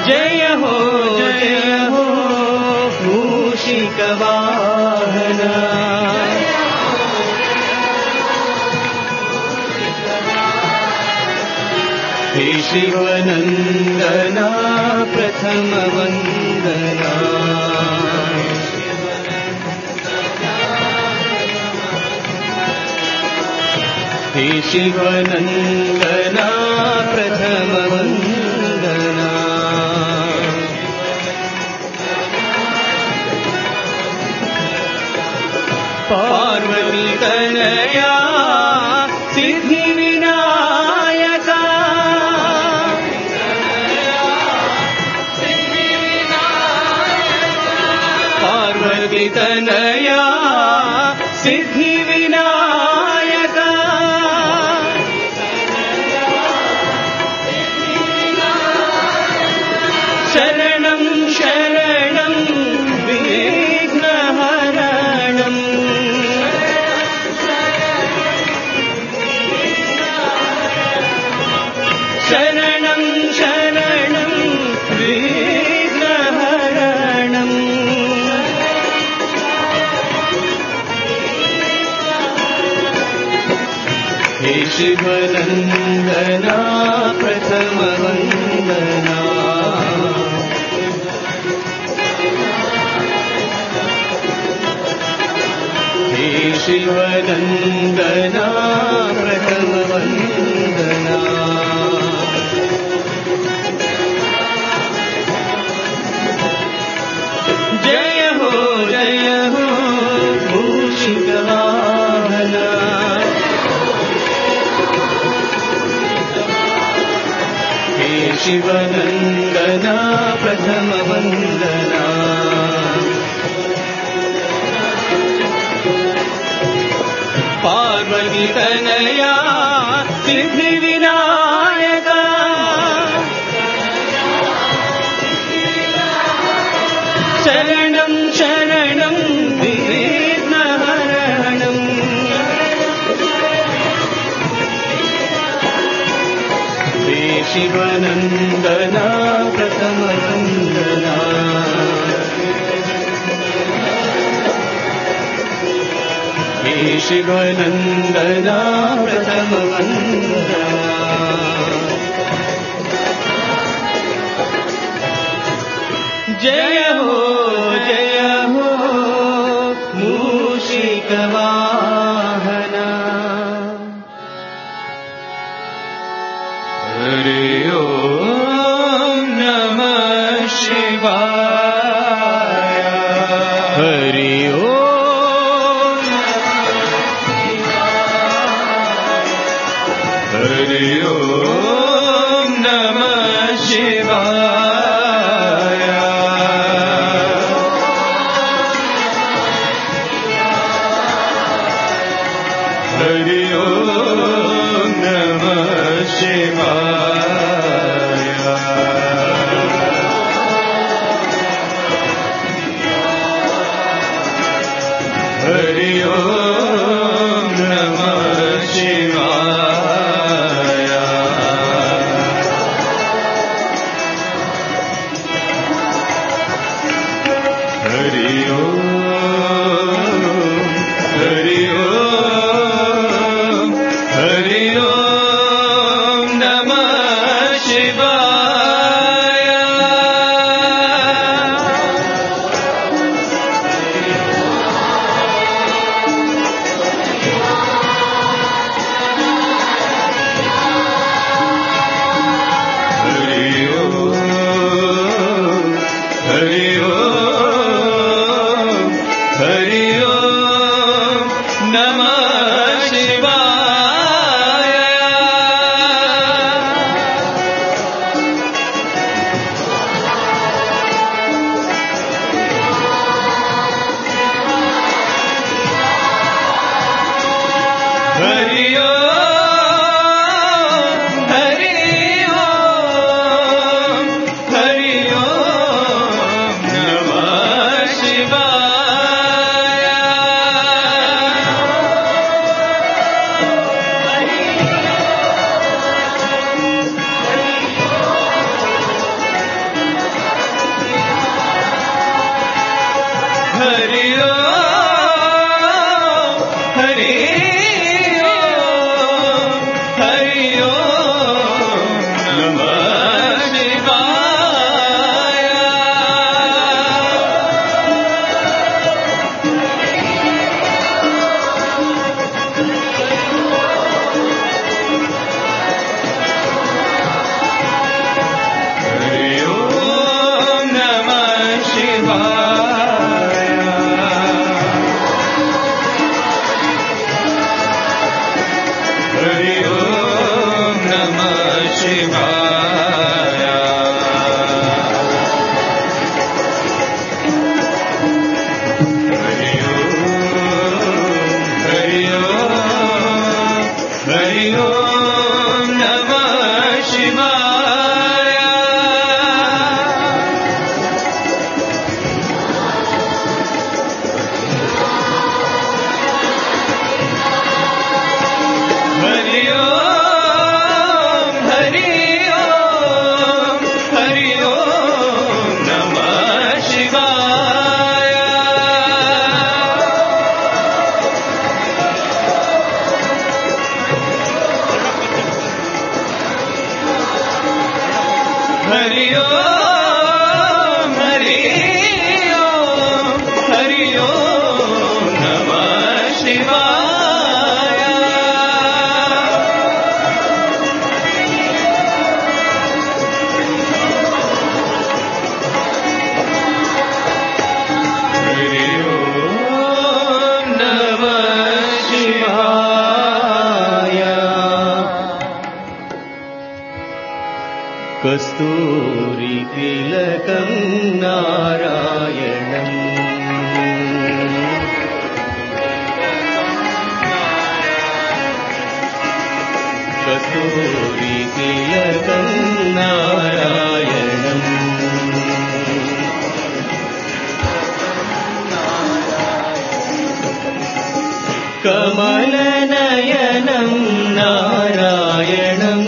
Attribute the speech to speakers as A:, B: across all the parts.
A: जय हो मूषिकवाहना हे शिवनन्दना प्रथम वन्दना हे शिवनन्दना प्रथम वन्दना पार्वती तनया सिद्धिविनायका पार्वती तनया सिद्धिविनायका शरणं शरणं विघ्नहरणं शरणं शरणं विघ्नहरणं हे शिवनन्दना प्रथम वन्दना हे शिवनन्दना प्रथम वन्दना जय हो मूषिकवाहना हे शिवनन्दना प्रथम वन्दना पार्वती तनया सिद्धिविनायका शरणं शरणं विघ्नहरणं हे शिवनन्दना प्रथम वन्दना हे शिवनन्दना प्रथम वन्दना जय हो मूषिकवाहना हरि ओम नमः शिवाय हरि ओम हरि ओम नमः शिवाय हरि ओम नमः शिवाय हरि ओम नमः शिवाय हरि ओम नमः शिवाय हरि ओम नमः शिवाय हरि ओम नमः शिवाय हरि ओम नमः शिवाय हरि ओम नमः शिवाय
B: कस्तूरी तिलकं नारायणम् कस्तूरी तिलकं नारायणम् कमलनयनं नारायणम्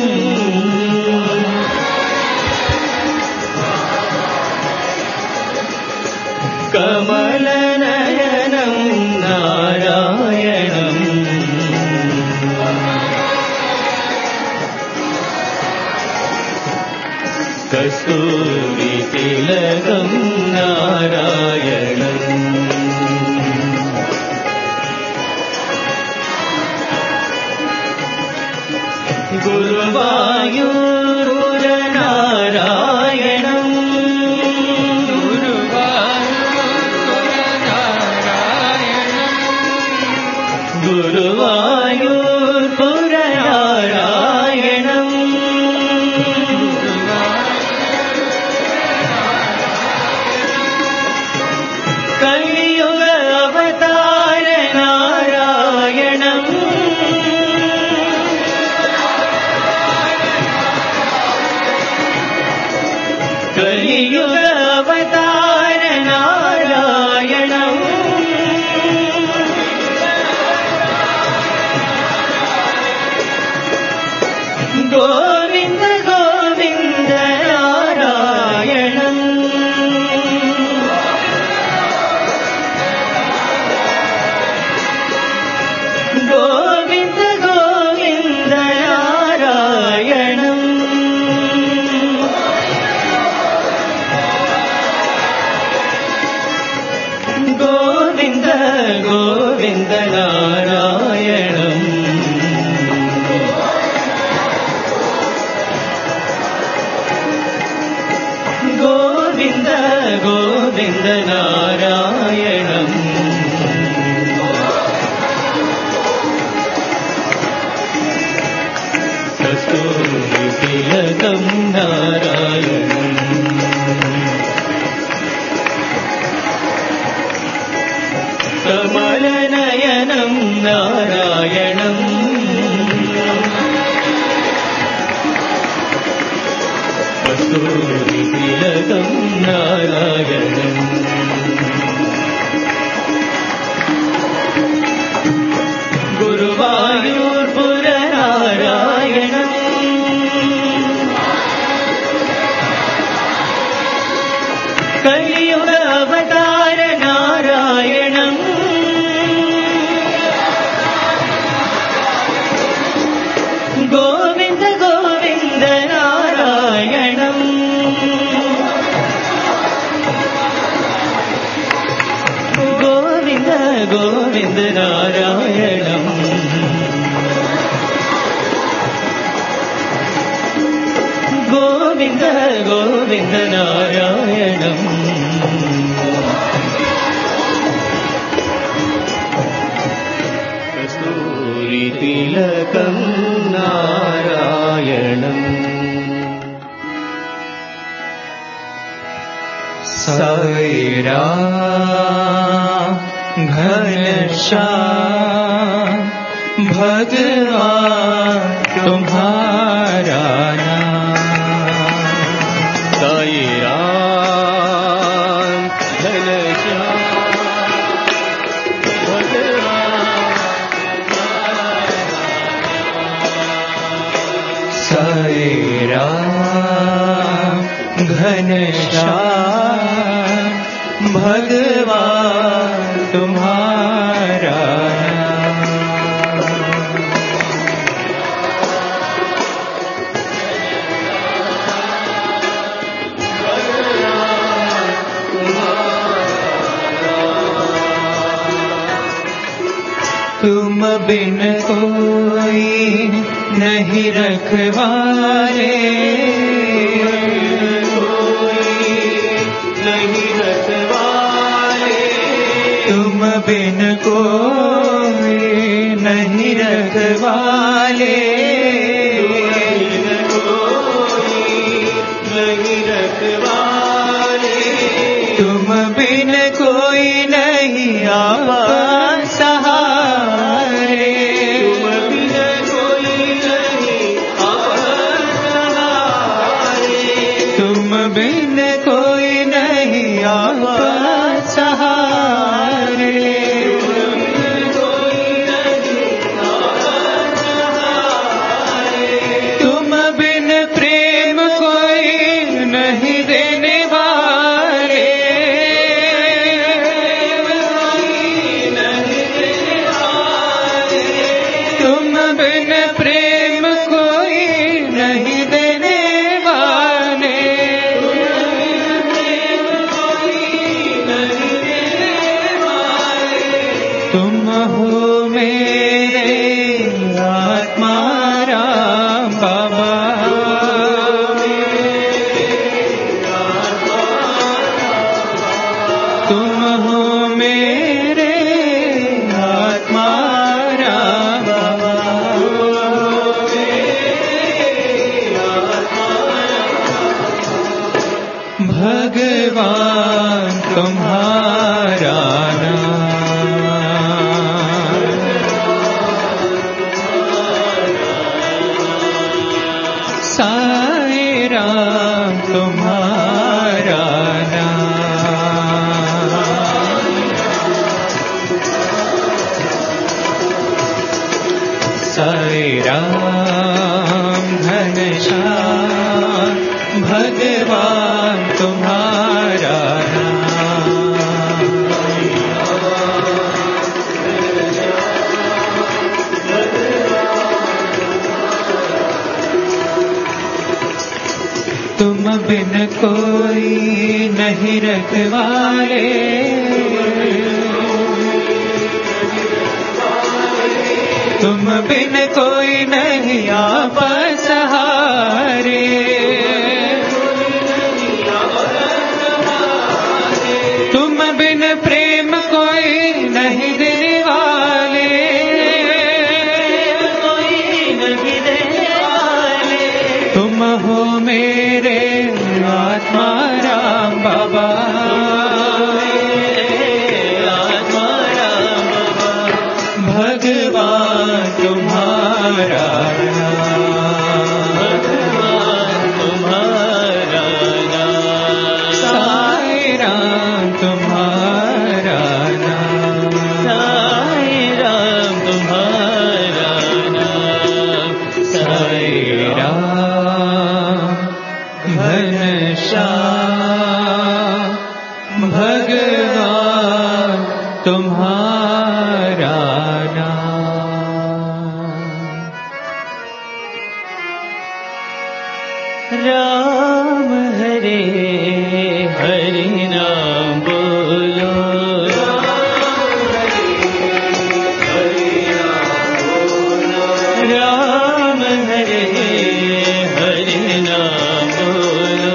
B: कमलनयनं नारायणम् कस्तूरी तिलकं नारायणम् गुरुवायूरनारायणम् गुरुवायूरनारायणम् कलियुग अवतार नारायणम् कलियुग अवतार नारायणम् गोविन्द गोविन्द नारायणम् गोविन्द गोविन्द नारायणम् गोविन्द गोविन्द नारायणम् गोविन्द गोविन्द नारायणम् कस्तूरी तिलकं नारायणम् कमलनयनं नारायणम् कस्तूरी तिलकं नारायणम् गुरुवायूर्पुरनारायणम् कलियुग अवतार नारायणम् गोविन्द गोविन्द नारायणम् गोविन्द गोविन्द नारायणम् गोविन्द गोविन्द नारायणम् कस्तूरी तिलकं नारायणम् साई राम घनश्याम भगवान तुम्हारा नाम। साई राम घनश्याम भगवान। साई राम घनश्याम भगवान तुम्हारा तुम बिन कोई नहीं रखवारे, तुम बिन कोई नहीं रखवाले, तुम बिन कोई नहीं आवा सहारे, तुम बिन कोई नहीं आवा सहारे, तुम बिन प्रेम कोई नहीं देने वाले, तुम बिन प्रेम कोई नहीं देने वाले, तुम हो मेरे आत्मा राम बाबा, तुम हो मेरे आत्मा राम बाबा, भगवान तुम्हारा साई राम तुम्हारा नाम। साई राम घनश्याम भगवान तुम्हारा तुम बिन कोई नहीं रखवाले, तुम बिन कोई नहीं आप सहारे, तुम बिन प्रेम कोई नहीं देने वाले, तुम हो मेरे आत्मा राम बाबा, आत्मा राम बाबा, भगवान तुम्हारा भगवान तुम्हारा साई राम तुम्हारा साई राम तुम्हारा साई राम घनश्याम भगवान तुम्हारा राम हरे हरि नाम बोलो, राम हरे हरि नाम बोलो,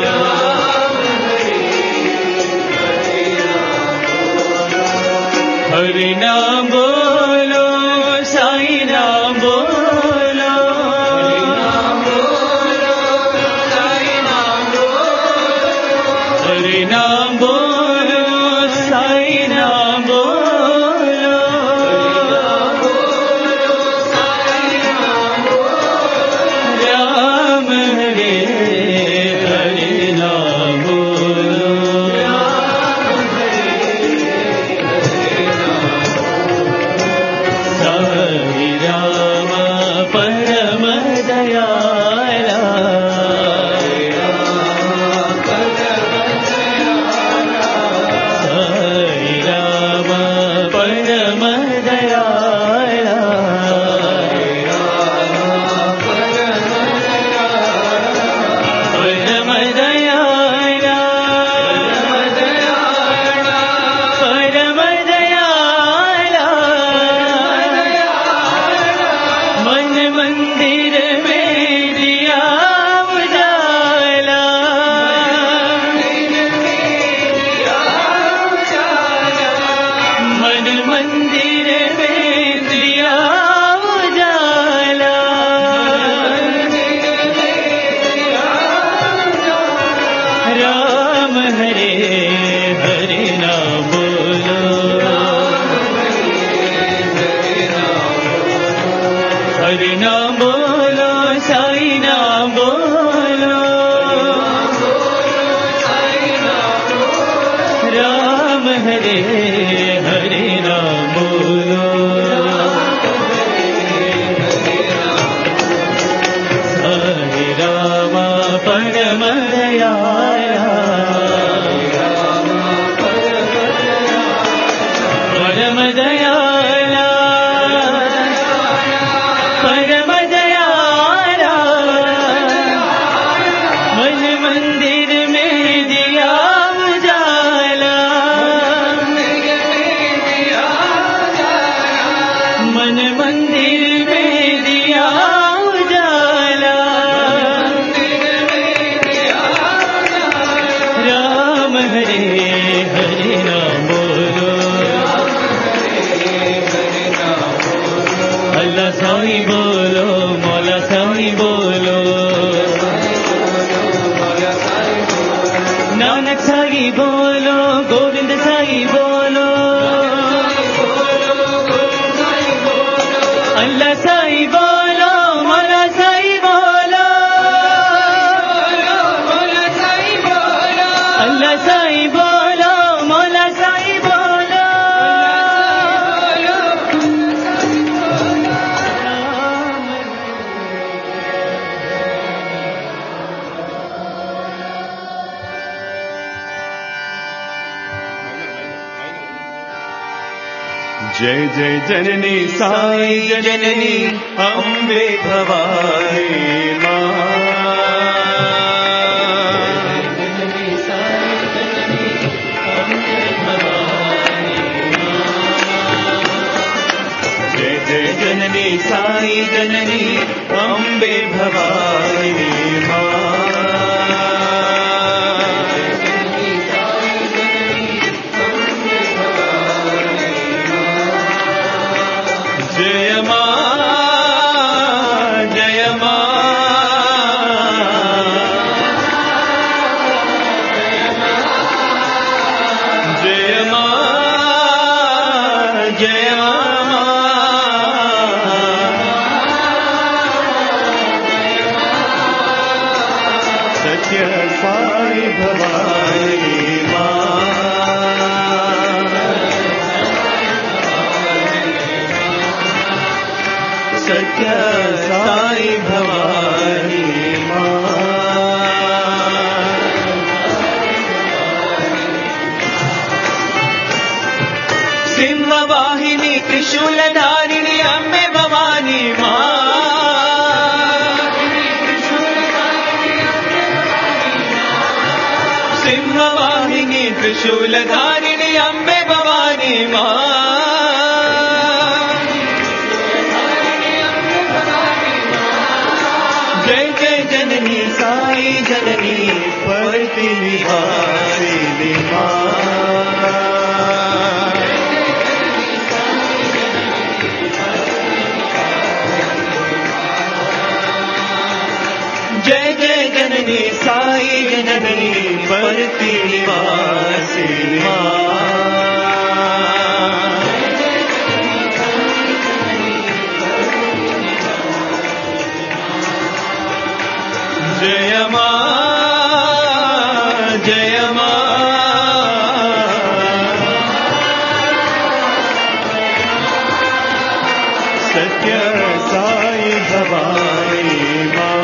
B: हरि नाम बोलो, साई नाम बोलो, हरि नाम हरे राम बोलो हरे राम परम दयाला परम दयाला परम दयाला मन मंदिर में दिया उजाला मन मंदिर में दिया उजाला राम हरे हरे राम बोलो अल्लाह साईं बोलो मौला साईं बोलो नानक साईं बोलो गोविंद साईं बोलो अल्लाह साईं बोलो मौला साईं बोलो अल्लाह साईं बोलो मौला साईं बोलो
A: जय जय जननी साई जननी अम्बे भवानी माँ जय जय जननी साई जननी अम्बे भवानी माँ जय माँ जय माँ जय माँ जय माँ सत्य साई भवानी माँ सत्य साई भवानी माँ सिंहवाहिनी त्रिशूलधारिणी अम्बे भवानी माँ सिंहवाहिनी त्रिशूलधारिणी अम्बे भवानी माँ जय जय जननी साई जननी परति निवासिनी माँ जय जय जननी साई जननी परति निवासिनी माँ जय माँ जय माँ सत्य साई भवानी माँ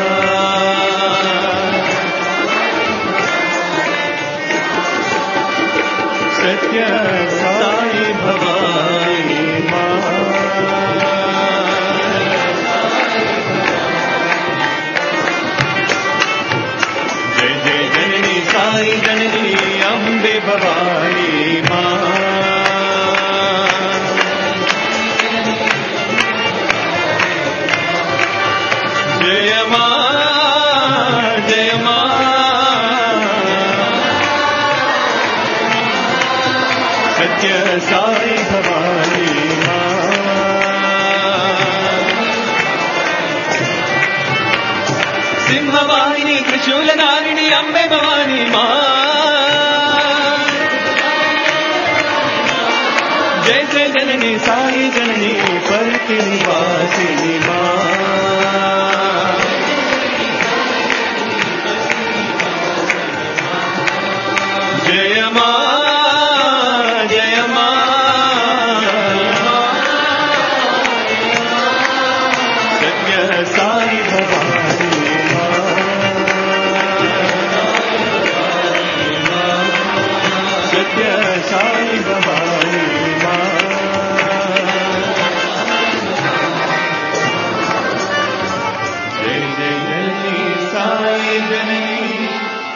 A: सत्य साई भवानी माँ साई जननी अम्बे भवानी माँ जय माँ जय माँ सत्य साई भवानी माँ सिंहवाहिनी त्रिशूलधारिणी अम्बे भवानी माँ जय जय जननी साई जननी परति निवासिनी माँ जय माँ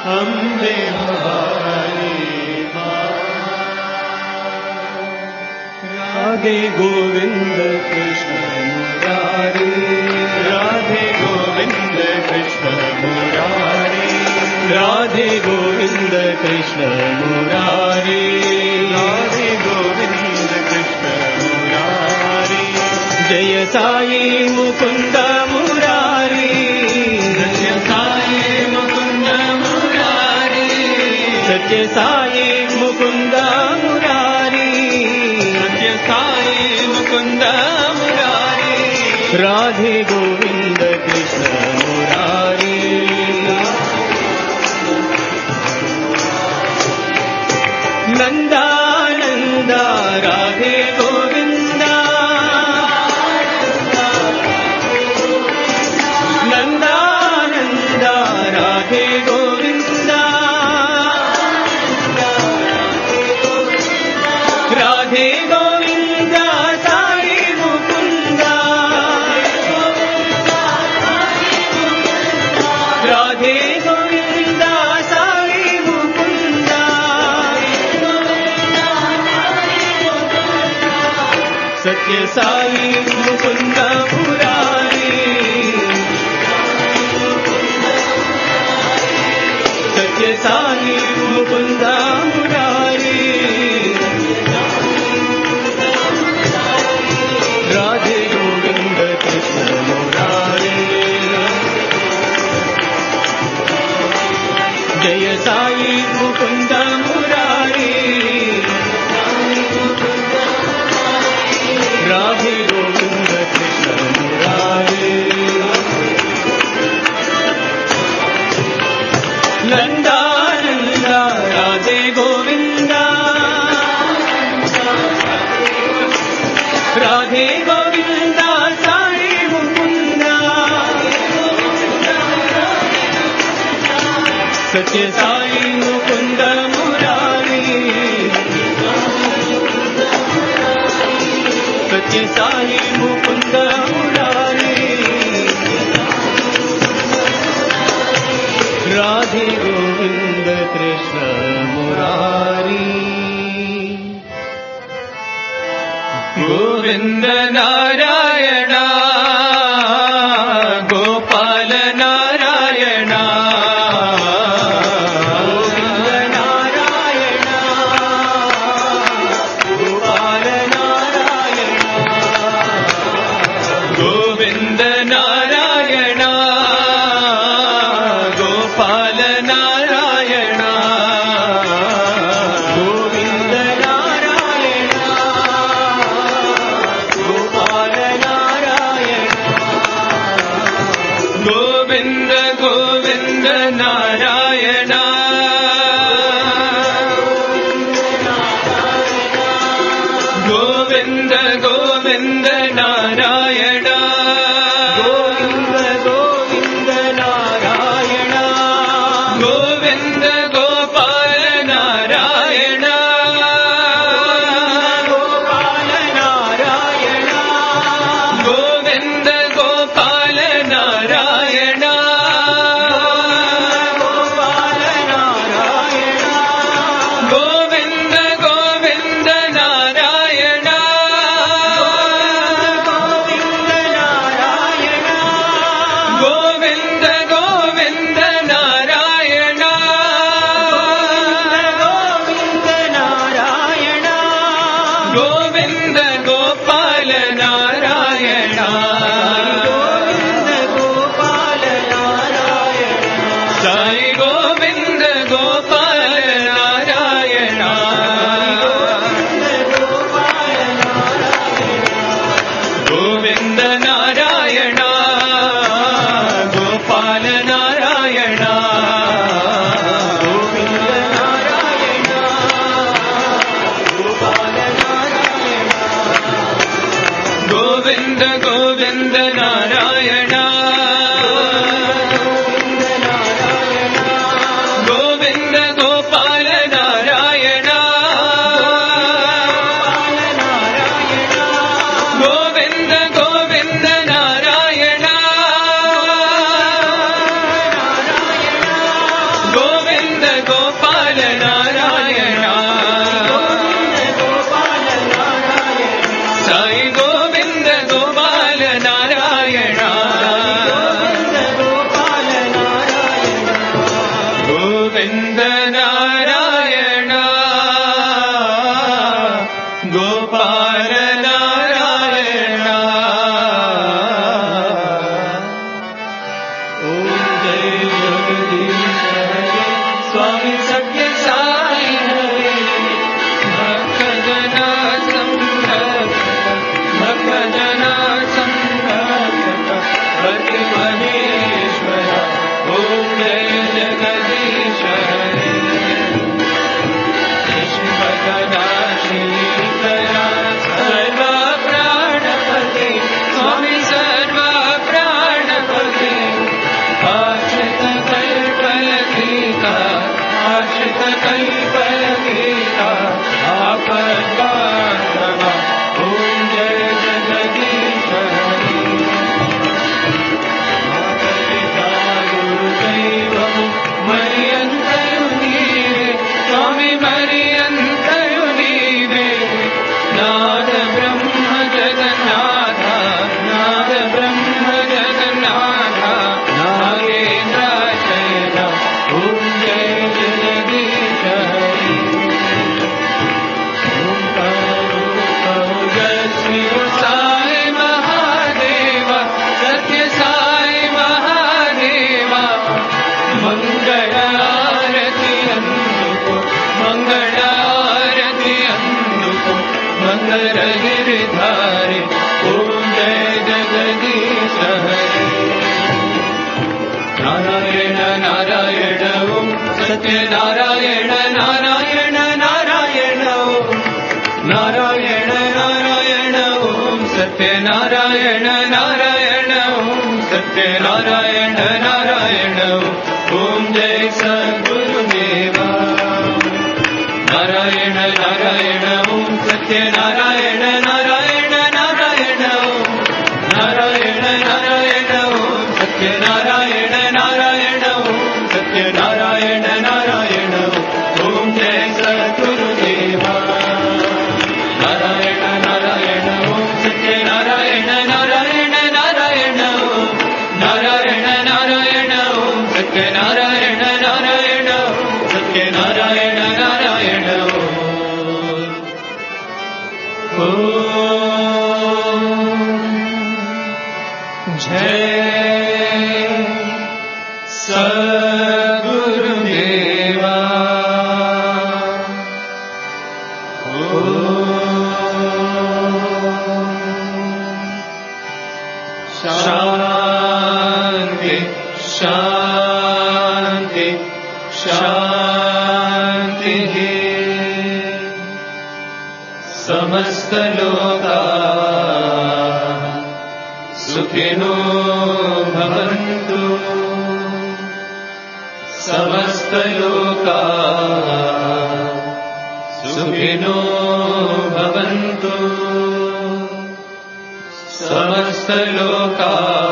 A: अम्बे भवानी माँ। राधे गोविंद कृष्ण मुरारी, राधे गोविंद कृष्ण मुरारी, राधे गोविंद कृष्ण मुरारी, राधे गोविंद कृष्ण मुरारी। जय साई मुकुंद मुरारी, जय साई मुकुंद मुरारी, सत्य साई मुकुंद मुरारी, सत्य साई मुकुंद मुरारी। राधे गोविंद कृष्ण मुरारी, नंदा नंदा राधे गोविंदा, नंदा नंदा राधे गोविंदा, राधे गोविंदा साई मुकुंदा, राधे गोविंदा साई मुकुंदा, सत्य साई मुकुंद मुरारी, सत्य साई मुकुंद मुरारी। राधे गोविंद कृष्ण मुरारी, जय साई मुकुंद मुरारी, राधे गोविंद कृष्ण मुरारी। नंदा नंदा राधे गोविंदा, राधे गोविंदा साई मुकुंदा, सत्य साई मुकुंद मुरारी, सत्य साई मुकुंद मुरारी। राधे गोविंद कृष्ण मुरारी। गोविंद नारायण गोपाल नारायण, गोविंद नारायण गोपाल नारायण, गोविंद नारायण गोपाल नारायण, गोविंद नारायण गोपाल नारायण, गोविंद गोविंद नारायण, गोविंद गोविंद नारायण, गोविंद गोविंद नारायण, गोविंद गोपाल नारायण, गोपाल नारायण, गोविंद गोपाल नारायण, गोपाल नारायण, गोविंद गोविंद नारायण, गोविंद नारायण, गोविंद गोविंद नारायण, गोविंद नारायण, गोविंद गोपाल नारायण, गोविंद गोपाल नारायण, साई गोविंद गोपाल नारायण, गोविंद गोपाल नारायण, गोविंद नारायण गोपाल नारायण, गोविंद नारायण गोपाल नारायण, गोविंद गोविंद नारायण, गोविंद गोपाल नारायण, गोविंद गोविंद नारायण, गोविंद गोपाल नारायण साई गोविंद गोपाल नारायण गोविंद नारायण गोपाल नारायण ओम जय जगदीश हरे स्वामी सत्य साई हरे भक्तजना संरक्षक भक्ति महेश्वर ओम जय जगदीश हरे श्रीपदनाशीकरा सर्व प्राणपते स्वामी सर्व प्राणपते आश्रित कल्पलतिका आपद्बान्धवा ओम जय जगदीश हरे माता गुरुदैवं मर्यन्तरु नीवे स्वामी मर्यन्तरु नीवे नाद ब्रह्म जगन्नाथ नाद ब्रह्म जगन्नाथ नागेन्द्राशयन ओम जय जगदीश हरे साई महादेव सत्य साई महादेव मंगल आरती अंदुको मंगल आरती अंदुको मंगल गिरधारी ओम जय जगदीश हरे नारायण नारायण ओम सत्य नारायण नारायण नारायण ओम नारायण नारायण ओम सत्य नारायण नारायण ओम सत्य नारायण नारायण ओम जय सद्गुरुदेवा नारायण नारायण ओम सत्य नारायण नारायण नारायण ओम नारायण नारायण ओम सत्य नारायण नारायण ओम सत्य नारायण नारायण ओम जय सद्गुरुदेवा नारायण नारायण ओम सत्य नारायण नारायण नारायण ओम नारायण नारायण ओम सत्य नारायण नारायण ओम सत्य नारायण नारायण ओम जय सद्गुरुदेवा शांति शांति शांति समस्त लोका सुखिनो भवन्तु समस्त लोका सुखिनो भवन्तु समस्त लोका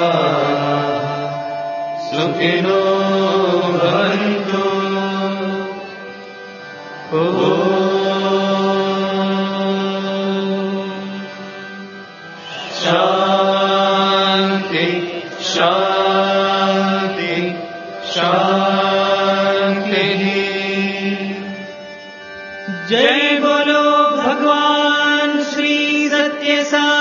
A: सुखिनो भवन्तु शांति शांति शांति
B: जय बोलो भगवान श्री सत्य साई